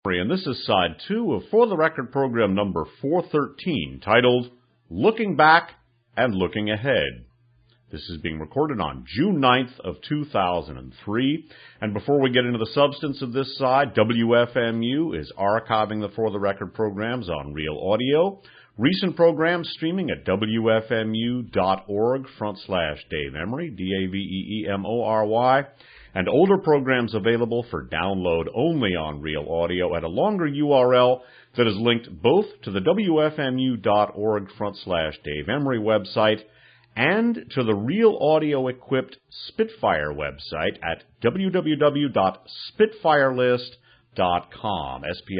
And this is side 2 of For the Record program number 413, titled Looking Back and Looking Ahead. This is being recorded on June 9th of 2003. And before we get into the substance of this side, WFMU is archiving the For the Record programs on Real Audio. Recent programs streaming at wfmu.org/Dave Emery, DAVEEMORY. And older programs available for download only on Real Audio at a longer URL that is linked both to the wfmu.org/Dave Emery website and to the Real Audio equipped Spitfire website at www.spitfirelist.com,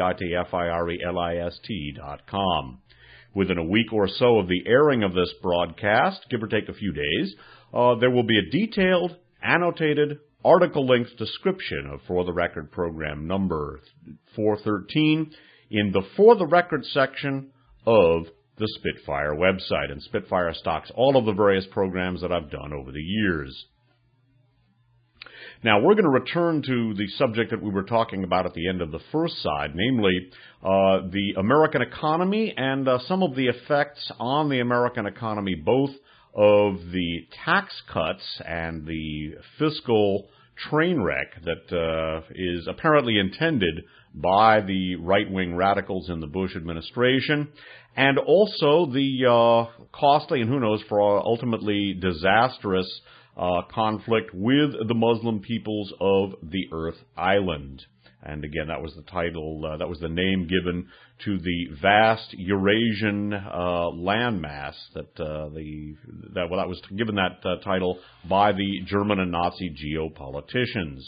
SPITFIRELIST.com. Within a week or so of the airing of this broadcast, give or take a few days, there will be a detailed, annotated, article-length description of For the Record program number 413 in the For the Record section of the Spitfire website. And Spitfire stocks all of the various programs that I've done over the years. Now, we're going to return to the subject that we were talking about at the end of the first side, namely the American economy and some of the effects on the American economy, both of the tax cuts and the fiscal train wreck that is apparently intended by the right-wing radicals in the Bush administration, and also the costly and who knows for ultimately disastrous conflict with the Muslim peoples of the Earth Island. And again, that was the title, that was the name given to the vast Eurasian landmass that was given that title by the German and Nazi geopoliticians.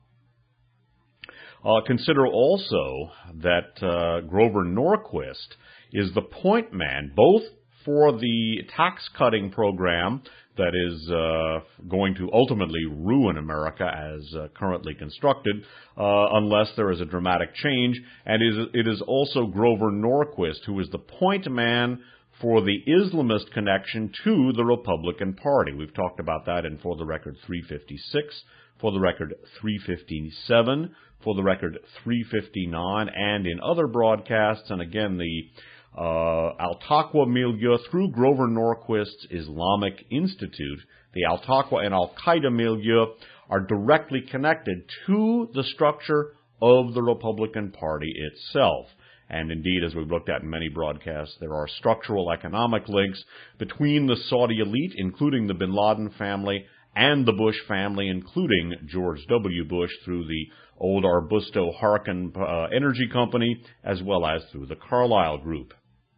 Consider also that Grover Norquist is the point man both for the tax-cutting program that is going to ultimately ruin America as currently constructed, unless there is a dramatic change. And it is also Grover Norquist who is the point man for the Islamist connection to the Republican Party. We've talked about that in For the Record 356, For the Record 357, For the Record 359, and in other broadcasts. And again, the Al-Taqwa milieu through Grover Norquist's Islamic Institute, the Al-Taqwa and Al-Qaeda milieu are directly connected to the structure of the Republican Party itself. And indeed, as we've looked at in many broadcasts, there are structural economic links between the Saudi elite, including the bin Laden family, and the Bush family, including George W. Bush through the old Arbusto Harkin Energy Company, as well as through the Carlyle Group.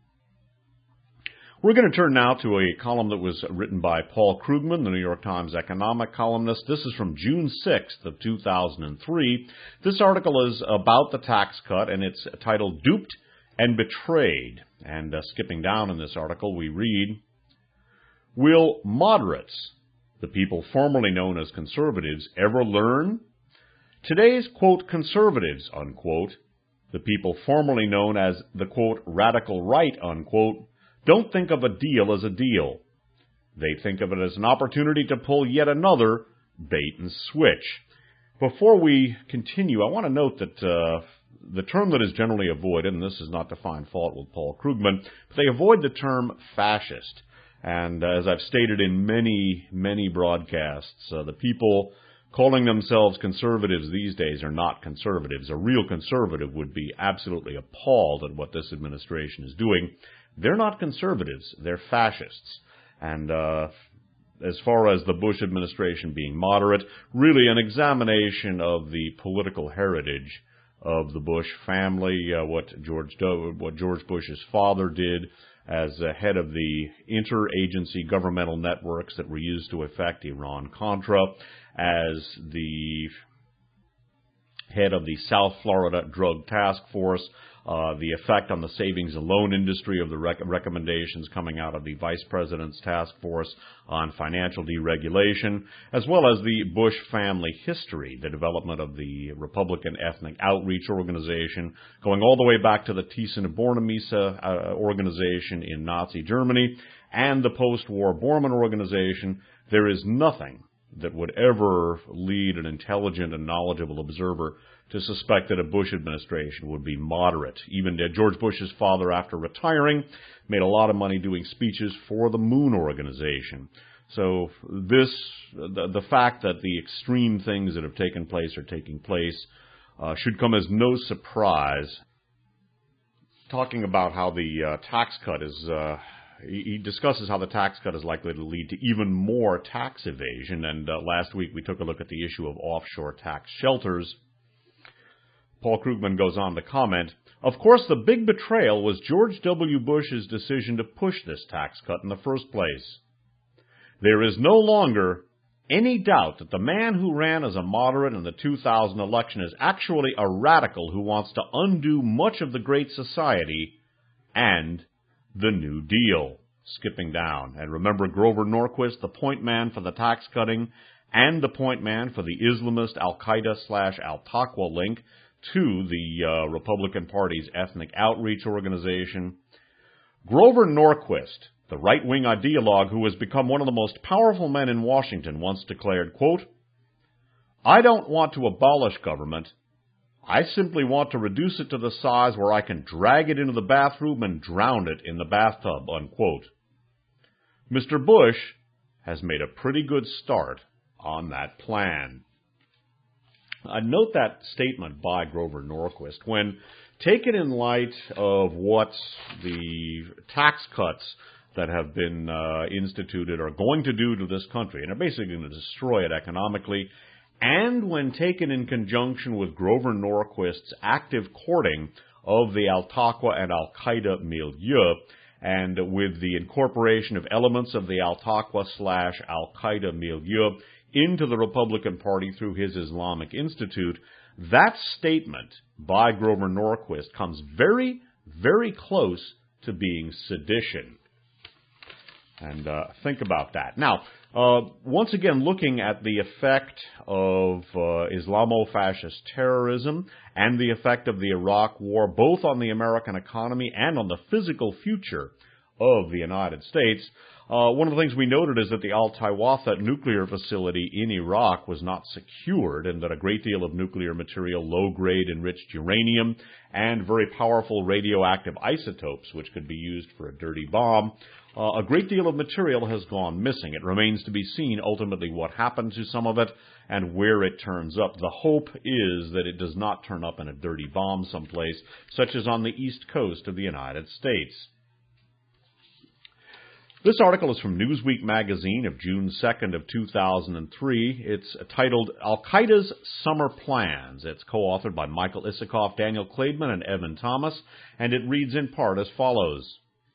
We're going to turn now to a column that was written by Paul Krugman, the New York Times economic columnist. This is from June 6th of 2003. This article is about the tax cut, and it's titled Duped and Betrayed. And skipping down in this article, we read, "Will moderates, the people formerly known as conservatives, ever learn? Today's, quote, conservatives, unquote, the people formerly known as the, quote, radical right, unquote, don't think of a deal as a deal. They think of it as an opportunity to pull yet another bait and switch." Before we continue, I want to note that the term that is generally avoided, and this is not to find fault with Paul Krugman, but they avoid the term fascist. And as I've stated in many, many broadcasts, the people calling themselves conservatives these days are not conservatives. A real conservative would be absolutely appalled at what this administration is doing. They're not conservatives, they're fascists. And as far as the Bush administration being moderate, really an examination of the political heritage of the Bush family, what George Bush's father did as head of the interagency governmental networks that were used to effect Iran-Contra, as the head of the South Florida Drug Task Force, the effect on the savings and loan industry of the recommendations coming out of the Vice President's Task Force on Financial Deregulation, as well as the Bush family history, the development of the Republican Ethnic Outreach Organization, going all the way back to the Thyssen-Bornemisza organization in Nazi Germany, and the post-war Bormann organization. There is nothing that would ever lead an intelligent and knowledgeable observer to suspect that a Bush administration would be moderate. Even George Bush's father, after retiring, made a lot of money doing speeches for the Moon Organization. So the fact that the extreme things that have taken place are taking place should come as no surprise. Talking about how the tax cut is, he discusses how the tax cut is likely to lead to even more tax evasion. And last week we took a look at the issue of offshore tax shelters. Paul Krugman goes on to comment, "Of course, the big betrayal was George W. Bush's decision to push this tax cut in the first place. There is no longer any doubt that the man who ran as a moderate in the 2000 election is actually a radical who wants to undo much of the Great Society and the New Deal." Skipping down. And remember Grover Norquist, the point man for the tax cutting and the point man for the Islamist Al-Qaeda/Al-Taqwa link to the Republican Party's ethnic outreach organization. Grover Norquist, the right-wing ideologue who has become one of the most powerful men in Washington, once declared, quote, "I don't want to abolish government. I simply want to reduce it to the size where I can drag it into the bathroom and drown it in the bathtub," unquote. Mr. Bush has made a pretty good start on that plan. I note that statement by Grover Norquist when taken in light of what the tax cuts that have been instituted are going to do to this country, and are basically going to destroy it economically, and when taken in conjunction with Grover Norquist's active courting of the Al-Taqwa and Al-Qaeda milieu, and with the incorporation of elements of the Al-Taqwa/Al-Qaeda milieu into the Republican Party through his Islamic Institute, that statement by Grover Norquist comes very, very close to being sedition. And think about that. Now, once again, looking at the effect of Islamo-fascist terrorism and the effect of the Iraq War, both on the American economy and on the physical future of the United States, one of the things we noted is that the Al-Tawatha nuclear facility in Iraq was not secured, and that a great deal of nuclear material, low-grade enriched uranium, and very powerful radioactive isotopes, which could be used for a dirty bomb, a great deal of material has gone missing. It remains to be seen ultimately what happened to some of it and where it turns up. The hope is that it does not turn up in a dirty bomb someplace, such as on the east coast of the United States. This article is from Newsweek magazine of June 2nd of 2003. It's titled Al-Qaeda's Summer Plans. It's co-authored by Michael Isikoff, Daniel Klaidman, and Evan Thomas, and it reads in part as follows.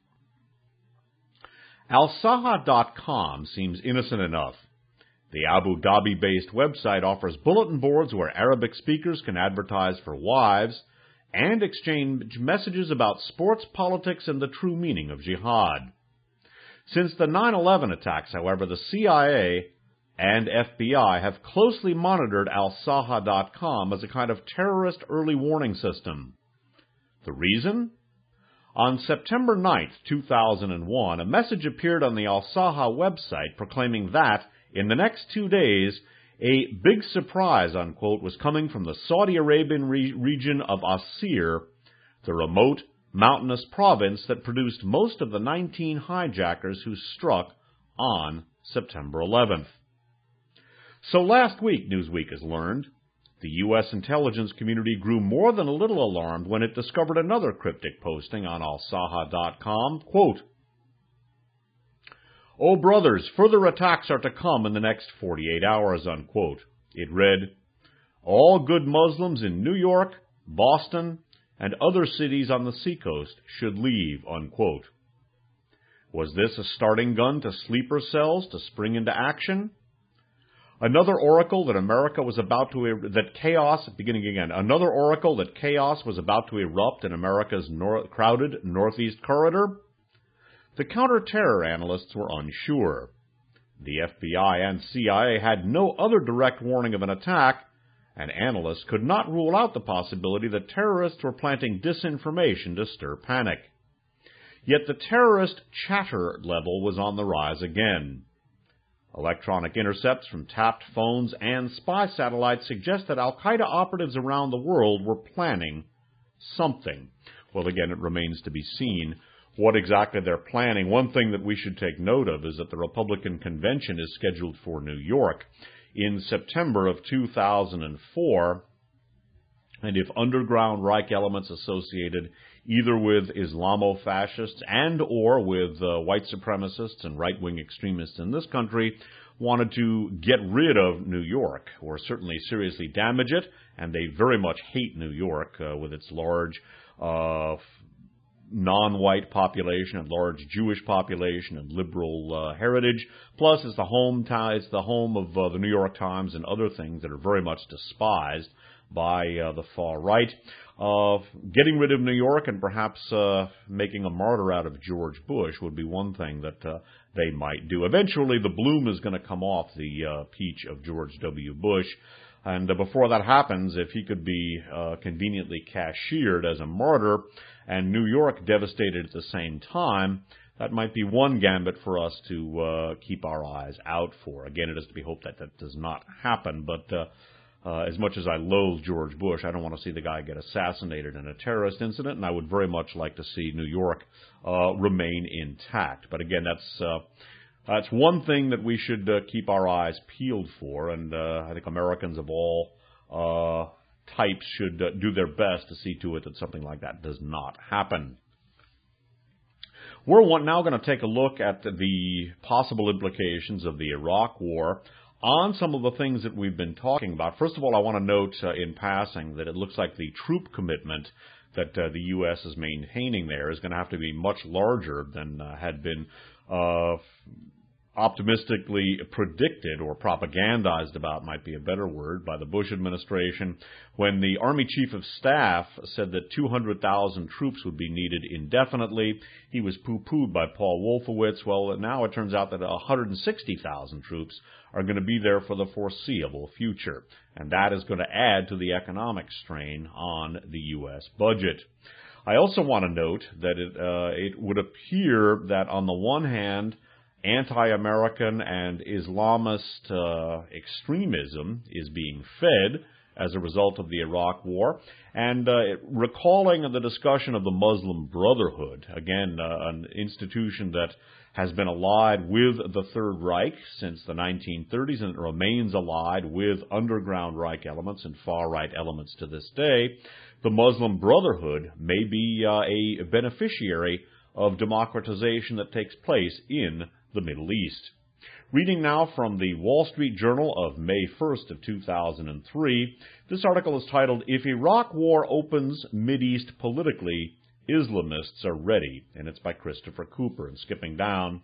Al-Saha.com seems innocent enough. The Abu Dhabi-based website offers bulletin boards where Arabic speakers can advertise for wives and exchange messages about sports, politics, and the true meaning of jihad. Since the 9/11 attacks, however, the CIA and FBI have closely monitored Al-Saha.com as a kind of terrorist early warning system. The reason? On September 9th, 2001, a message appeared on the Al-Saha website proclaiming that, in the next 2 days, a big surprise, unquote, was coming from the Saudi Arabian region of Asir, the remote, mountainous province that produced most of the 19 hijackers who struck on September 11th. So last week, Newsweek has learned, the U.S. intelligence community grew more than a little alarmed when it discovered another cryptic posting on Al-Saha.com, quote, "Oh, brothers, further attacks are to come in the next 48 hours, unquote. It read, "All good Muslims in New York, Boston, and other cities on the seacoast should leave," unquote. Was this a starting gun to sleeper cells to spring into action? Another oracle that chaos was about to erupt in America's crowded northeast corridor? The counter-terror analysts were unsure. The FBI and CIA had no other direct warning of an attack, and analysts could not rule out the possibility that terrorists were planting disinformation to stir panic. Yet the terrorist chatter level was on the rise again. Electronic intercepts from tapped phones and spy satellites suggest that al-Qaeda operatives around the world were planning something. Well, again, it remains to be seen what exactly they're planning. One thing that we should take note of is that the Republican convention is scheduled for New York in September of 2004, and if underground Reich elements associated either with Islamo-fascists and or with white supremacists and right-wing extremists in this country wanted to get rid of New York, or certainly seriously damage it, and they very much hate New York with its large non-white population and large Jewish population and liberal heritage. Plus, it's the home of the New York Times and other things that are very much despised by the far right. Getting rid of New York and perhaps making a martyr out of George Bush would be one thing that they might do. Eventually, the bloom is going to come off the peach of George W. Bush. And before that happens, if he could be conveniently cashiered as a martyr and New York devastated at the same time, that might be one gambit for us to keep our eyes out for. Again, it is to be hoped that that does not happen, but as much as I loathe George Bush, I don't want to see the guy get assassinated in a terrorist incident, and I would very much like to see New York remain intact. But again, that's one thing that we should keep our eyes peeled for, and I think Americans of all types should do their best to see to it that something like that does not happen. We're now going to take a look at the possible implications of the Iraq War on some of the things that we've been talking about. First of all, I want to note in passing that it looks like the troop commitment that the U.S. is maintaining there is going to have to be much larger than had been optimistically predicted or propagandized about, might be a better word, by the Bush administration, when the Army Chief of Staff said that 200,000 troops would be needed indefinitely. He was poo-pooed by Paul Wolfowitz. Well, now it turns out that 160,000 troops are going to be there for the foreseeable future, and that is going to add to the economic strain on the U.S. budget. I also want to note that it would appear that on the one hand, anti-American and Islamist extremism is being fed as a result of the Iraq War, and recalling the discussion of the Muslim Brotherhood, again, an institution that has been allied with the Third Reich since the 1930s and it remains allied with underground Reich elements and far-right elements to this day, the Muslim Brotherhood may be a beneficiary of democratization that takes place in the Middle East. Reading now from the Wall Street Journal of May 1st of 2003, this article is titled, "If Iraq War Opens Mideast Politically, Islamists Are Ready," and it's by Christopher Cooper. And skipping down,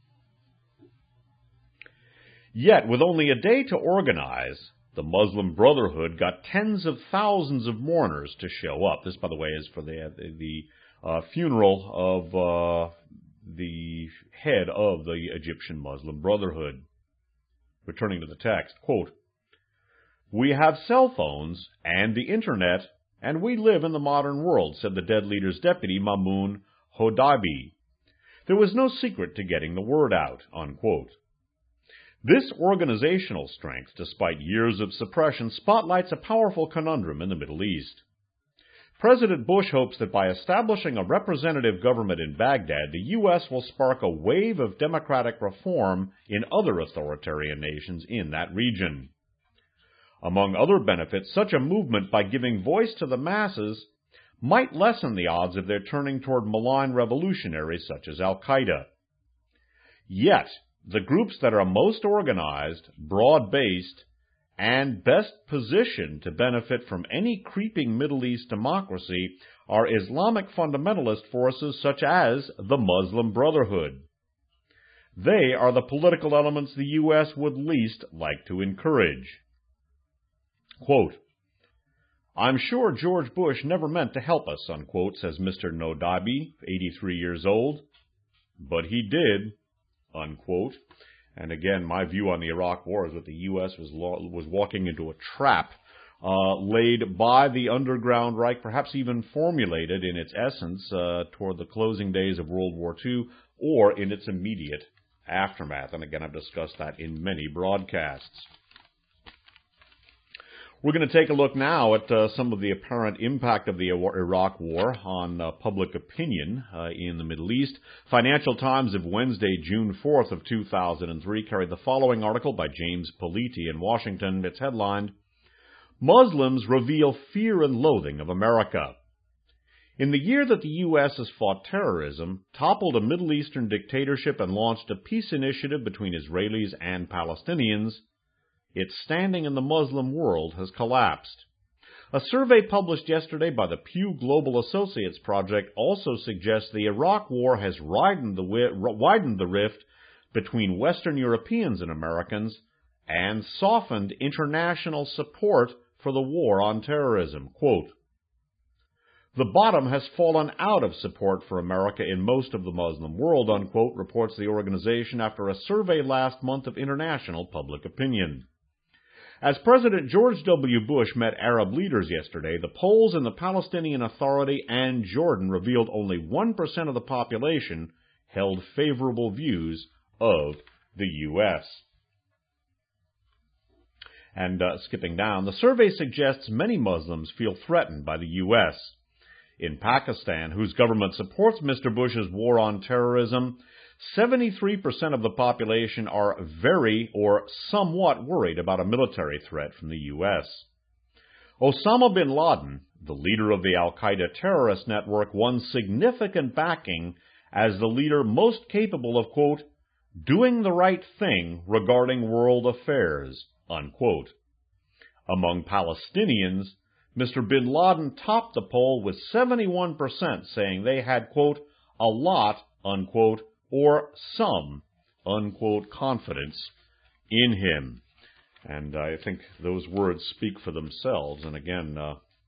"Yet, with only a day to organize, the Muslim Brotherhood got tens of thousands of mourners to show up." This, by the way, is for the funeral of the head of the Egyptian Muslim Brotherhood. Returning to the text, quote, "We have cell phones and the Internet, and we live in the modern world," said the dead leader's deputy, Mamoun Hodaibi. "There was no secret to getting the word out," unquote. This organizational strength, despite years of suppression, spotlights a powerful conundrum in the Middle East. President Bush hopes that by establishing a representative government in Baghdad, the U.S. will spark a wave of democratic reform in other authoritarian nations in that region. Among other benefits, such a movement, by giving voice to the masses, might lessen the odds of their turning toward malign revolutionaries such as al-Qaeda. Yet, the groups that are most organized, broad-based, and best positioned to benefit from any creeping Middle East democracy are Islamic fundamentalist forces such as the Muslim Brotherhood. They are the political elements the U.S. would least like to encourage. Quote, "I'm sure George Bush never meant to help us," unquote, says Mr. Hodaibi, 83 years old. "But he did," unquote. And again, my view on the Iraq War is that the U.S. was walking into a trap laid by the underground Reich, perhaps even formulated in its essence toward the closing days of World War II or in its immediate aftermath. And again, I've discussed that in many broadcasts. We're going to take a look now at some of the apparent impact of the Iraq War on public opinion in the Middle East. Financial Times of Wednesday, June 4th of 2003 carried the following article by James Politi in Washington. It's headlined, Muslims Reveal Fear and Loathing of America. In the year that the U.S. has fought terrorism, toppled a Middle Eastern dictatorship, and launched a peace initiative between Israelis and Palestinians, its standing in the Muslim world has collapsed. A survey published yesterday by the Pew Global Associates Project also suggests the Iraq War has widened the rift between Western Europeans and Americans and softened international support for the war on terrorism. Quote, the bottom has fallen out of support for America in most of the Muslim world, unquote, reports the organization after a survey last month of international public opinion. As President George W. Bush met Arab leaders yesterday, the polls in the Palestinian Authority and Jordan revealed only 1% of the population held favorable views of the U.S. And skipping down, the survey suggests many Muslims feel threatened by the U.S. In Pakistan, whose government supports Mr. Bush's war on terrorism, 73% of the population are very or somewhat worried about a military threat from the U.S. Osama bin Laden, the leader of the al-Qaeda terrorist network, won significant backing as the leader most capable of, quote, doing the right thing regarding world affairs, unquote. Among Palestinians, Mr. bin Laden topped the poll with 71% saying they had, quote, a lot, unquote, or some, unquote, confidence in him. And I think those words speak for themselves. And again,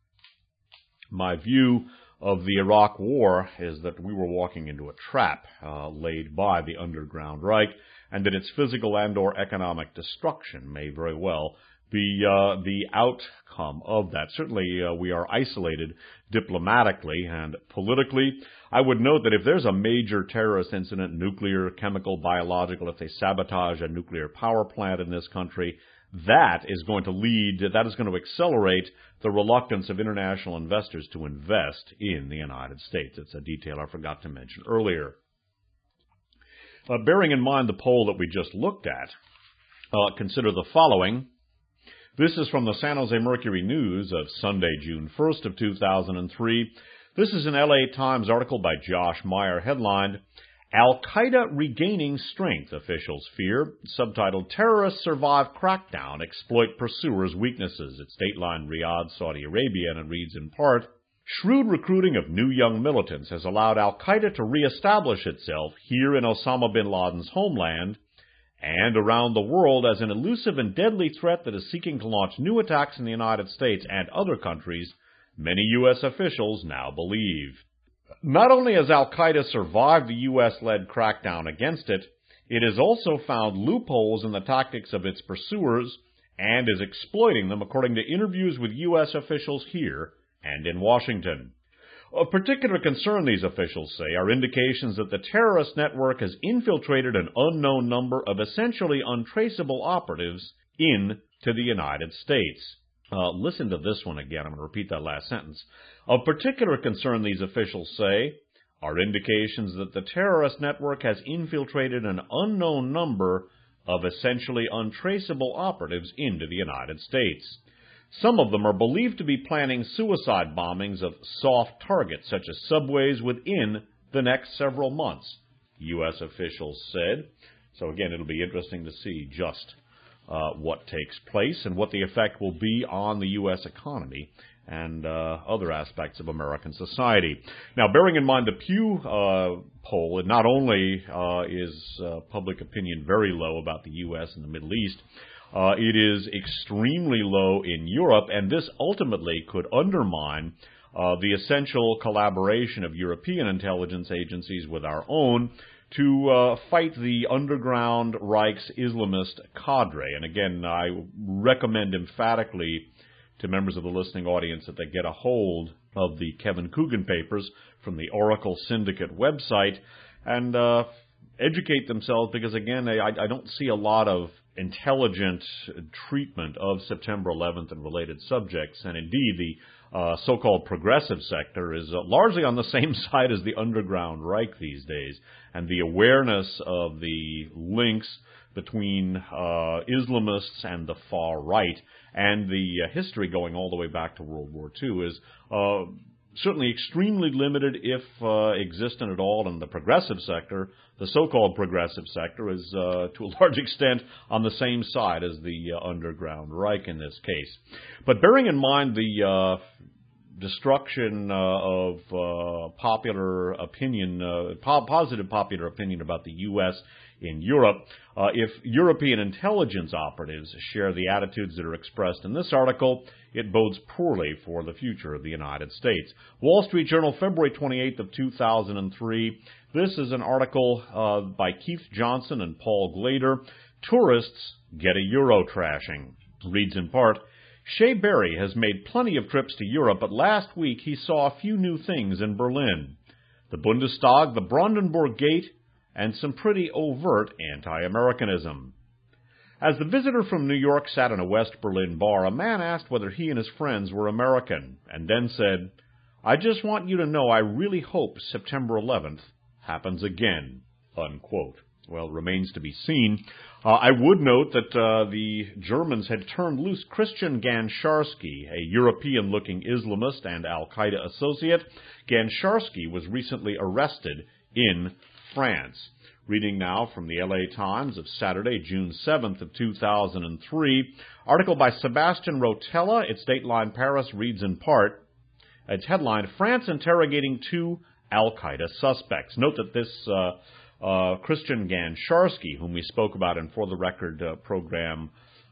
my view of the Iraq War is that we were walking into a trap laid by the underground Reich, and that its physical and or economic destruction may very well be the outcome of that. Certainly, we are isolated diplomatically and politically. I would note that if there's a major terrorist incident, nuclear, chemical, biological, if they sabotage a nuclear power plant in this country, that is going to accelerate the reluctance of international investors to invest in the United States. It's a detail I forgot to mention earlier. Bearing in mind the poll that we just looked at, consider the following. This is from the San Jose Mercury News of Sunday, June 1st of 2003. This is an LA Times article by Josh Meyer, headlined, Al-Qaeda Regaining Strength, Officials Fear, subtitled, Terrorists Survive Crackdown, Exploit Pursuers' Weaknesses. It's Dateline Riyadh, Saudi Arabia, and it reads in part, shrewd recruiting of new young militants has allowed Al-Qaeda to reestablish itself here in Osama bin Laden's homeland and around the world as an elusive and deadly threat that is seeking to launch new attacks in the United States and other countries, many U.S. officials now believe. Not only has al-Qaeda survived the U.S.-led crackdown against it, it has also found loopholes in the tactics of its pursuers and is exploiting them, according to interviews with U.S. officials here and in Washington. Of particular concern, these officials say, are indications that the terrorist network has infiltrated an unknown number of essentially untraceable operatives into the United States. Listen to this one again. I'm going to repeat that last sentence. Of particular concern, these officials say, are indications that the terrorist network has infiltrated an unknown number of essentially untraceable operatives into the United States. Some of them are believed to be planning suicide bombings of soft targets, such as subways, within the next several months, U.S. officials said. So again, it'll be interesting to see just what takes place and what the effect will be on the U.S. economy and other aspects of American society. Now, bearing in mind the Pew poll, it not only is public opinion very low about the U.S. and the Middle East, it is extremely low in Europe, and this ultimately could undermine the essential collaboration of European intelligence agencies with our own to fight the underground Reich's Islamist cadre. And again, I recommend emphatically to members of the listening audience that they get a hold of the Kevin Coogan papers from the Oracle Syndicate website. And educate themselves because, again, I don't see a lot of intelligent treatment of September 11th and related subjects. And indeed, the so-called progressive sector is largely on the same side as the underground Reich these days. And the awareness of the links between Islamists and the far right and the history going all the way back to World War II is certainly extremely limited, if existent at all, in the progressive sector. The so-called progressive sector is, to a large extent, on the same side as the underground Reich in this case. But bearing in mind the destruction of popular opinion, positive popular opinion about the U.S. in Europe, if European intelligence operatives share the attitudes that are expressed in this article, it bodes poorly for the future of the United States. Wall Street Journal, February 28th of 2003. This is an article by Keith Johnson and Paul Glader. Tourists get a Euro trashing. Reads in part, Shea Berry has made plenty of trips to Europe, but last week he saw a few new things in Berlin. The Bundestag, the Brandenburg Gate, and some pretty overt anti-Americanism. As the visitor from New York sat in a West Berlin bar, a man asked whether he and his friends were American, and then said, I just want you to know I really hope September 11th happens again, unquote. Well, remains to be seen. I would note that the Germans had turned loose Christian Gansharsky, a European-looking Islamist and al-Qaeda associate. Gansharsky was recently arrested in France. Reading now from the LA Times of Saturday, June 7th of 2003, article by Sebastian Rotella. Its Dateline Paris reads in part, its headline, France interrogating two al-Qaeda suspects. Note that this Christian Gansharsky, whom we spoke about in For the Record program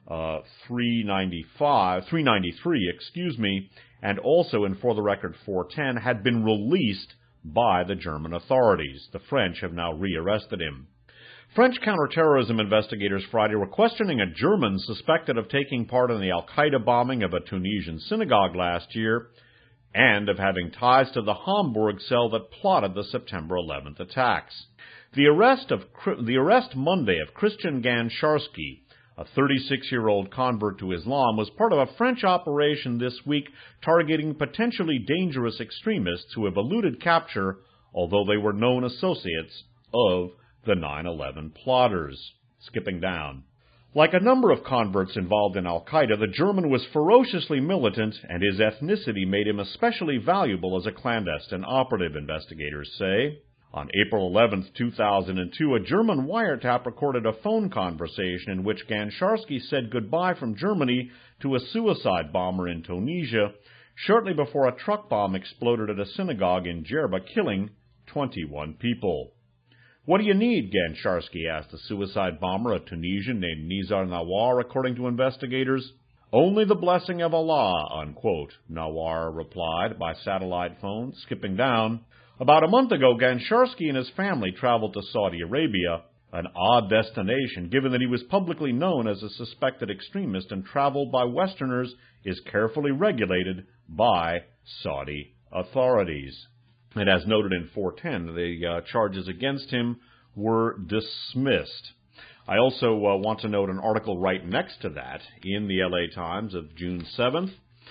393, and also in For the Record 410, had been released by the German authorities. The French have now rearrested him. French counterterrorism investigators Friday were questioning a German suspected of taking part in the al-Qaeda bombing of a Tunisian synagogue last year and of having ties to the Hamburg cell that plotted the September 11th attacks. The arrest Monday of Christian Gansharsky, a 36-year-old convert to Islam, was part of a French operation this week targeting potentially dangerous extremists who have eluded capture, although they were known associates of the 9/11 plotters. Skipping down. Like a number of converts involved in al-Qaeda, the German was ferociously militant, and his ethnicity made him especially valuable as a clandestine operative, investigators say. On April 11, 2002, a German wiretap recorded a phone conversation in which Gansharsky said goodbye from Germany to a suicide bomber in Tunisia shortly before a truck bomb exploded at a synagogue in Djerba, killing 21 people. What do you need, Gansharsky asked the suicide bomber, a Tunisian named Nizar Nawar, according to investigators. Only the blessing of Allah, unquote, Nawar replied by satellite phone. Skipping down. About a month ago, Gansharsky and his family traveled to Saudi Arabia, an odd destination given that he was publicly known as a suspected extremist and travel by Westerners is carefully regulated by Saudi authorities. And as noted in 410, the charges against him were dismissed. I also want to note an article right next to that in the LA Times of June 7th.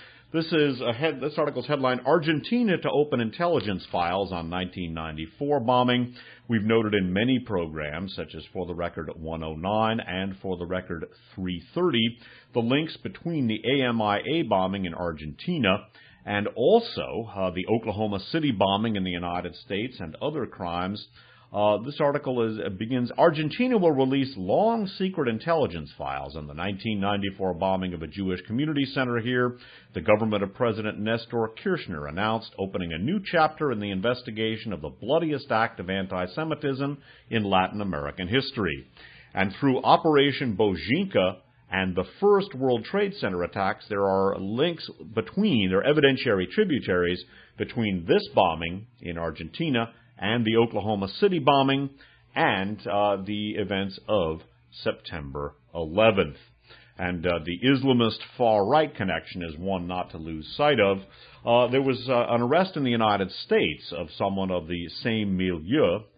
This article's headline, Argentina to open intelligence files on 1994 bombing. We've noted in many programs, such as For the Record 109 and For the Record 330, the links between the AMIA bombing in Argentina and also the Oklahoma City bombing in the United States and other crimes. This article begins, Argentina will release long secret intelligence files on the 1994 bombing of a Jewish community center here. The government of President Nestor Kirchner announced opening a new chapter in the investigation of the bloodiest act of anti-Semitism in Latin American history. And through Operation Bojinka and the first World Trade Center attacks, there are links between, or evidentiary tributaries, between this bombing in Argentina and the Oklahoma City bombing, and the events of September 11th. And the Islamist far-right connection is one not to lose sight of. There was an arrest in the United States of someone of the same milieu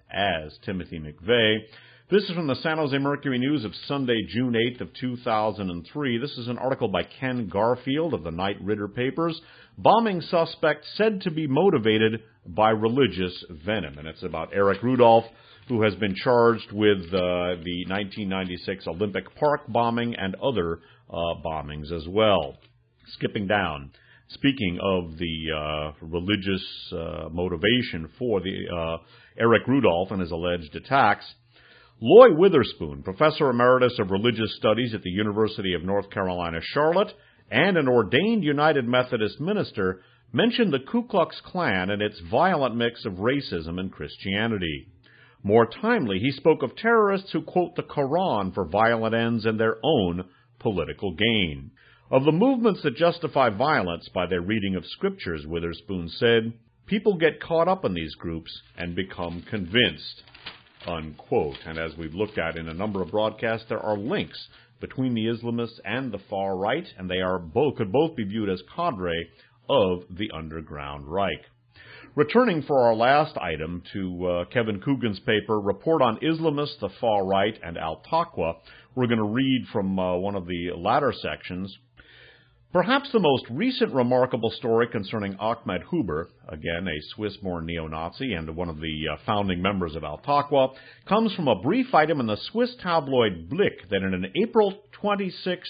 as Timothy McVeigh. This is from the San Jose Mercury News of Sunday, June 8th of 2003. This is an article by Ken Garfield of the Knight Ridder Papers. Bombing suspect said to be motivated by religious venom. And it's about Eric Rudolph, who has been charged with the 1996 Olympic Park bombing and other bombings as well. Skipping down. Speaking of the religious motivation for the Eric Rudolph and his alleged attacks, Loy Witherspoon, Professor Emeritus of Religious Studies at the University of North Carolina, Charlotte, and an ordained United Methodist minister, mentioned the Ku Klux Klan and its violent mix of racism and Christianity. More timely, he spoke of terrorists who quote the Quran for violent ends and their own political gain. Of the movements that justify violence by their reading of scriptures, Witherspoon said, people get caught up in these groups and become convinced, unquote. And as we've looked at in a number of broadcasts, there are links between the Islamists and the far right, and they could both be viewed as cadre of the underground Reich. Returning for our last item to Kevin Coogan's paper, Report on Islamists, the Far Right, and Al-Taqwa, we're going to read from one of the latter sections. Perhaps the most recent remarkable story concerning Ahmed Huber, again a Swiss-born neo-Nazi and one of the founding members of Al-Taqwa, comes from a brief item in the Swiss tabloid Blick that in an April 26,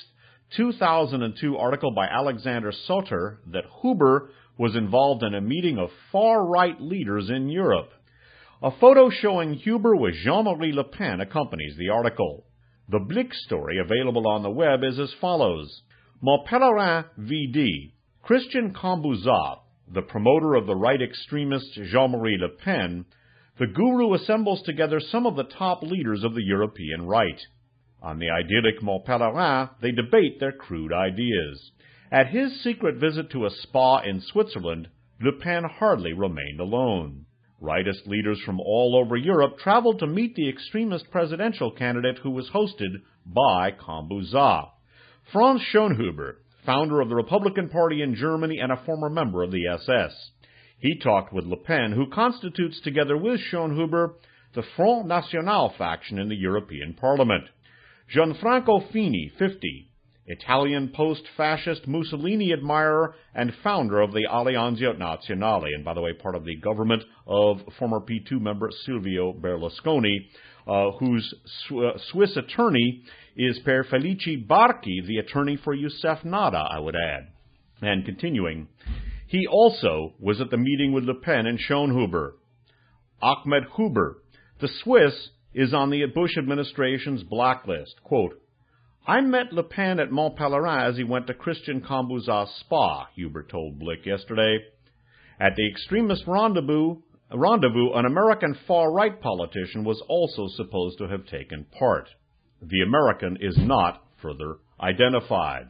2002 article by Alexander Soter that Huber was involved in a meeting of far-right leaders in Europe. A photo showing Huber with Jean-Marie Le Pen accompanies the article. The Blick story, available on the web, is as follows. Montpellier VD, Christian Cambuzat, the promoter of the right extremist Jean-Marie Le Pen, the guru assembles together some of the top leaders of the European right. On the idyllic Montpellier, they debate their crude ideas. At his secret visit to a spa in Switzerland, Le Pen hardly remained alone. Rightist leaders from all over Europe traveled to meet the extremist presidential candidate who was hosted by Cambuzat. Franz Schönhuber, founder of the Republican Party in Germany and a former member of the SS. He talked with Le Pen, who constitutes together with Schönhuber the Front National faction in the European Parliament. Gianfranco Fini, 50, Italian post-fascist Mussolini admirer and founder of the Alleanza Nazionale, and by the way, part of the government of former P2 member Silvio Berlusconi, whose Swiss attorney is Per Felice Barchi, the attorney for Youssef Nada, I would add. And continuing, he also was at the meeting with Le Pen and Schönhuber. Ahmed Huber, the Swiss, is on the Bush administration's blacklist. Quote, I met Le Pen at Montpellier as he went to Christian Cambuzat's spa, Huber told Blick yesterday. At the extremist rendezvous, an American far-right politician was also supposed to have taken part. The American is not further identified.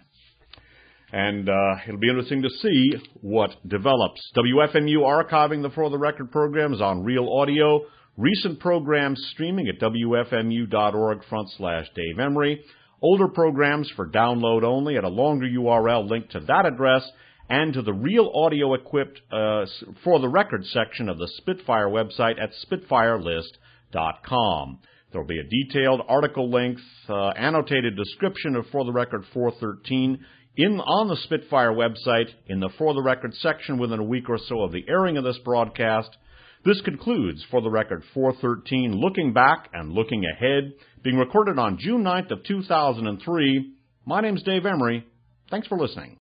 And it'll be interesting to see what develops. WFMU archiving the For the Record programs on Real Audio. Recent programs streaming at WFMU.org/Dave Emery. Older programs for download only at a longer URL linked to that address and to the Real Audio equipped For the Record section of the Spitfire website at spitfirelist.com. There will be a detailed article-length, annotated description of For the Record 413 on the Spitfire website in the For the Record section within a week or so of the airing of this broadcast. This concludes For the Record 413, Looking Back and Looking Ahead, being recorded on June 9th of 2003. My name's Dave Emery. Thanks for listening.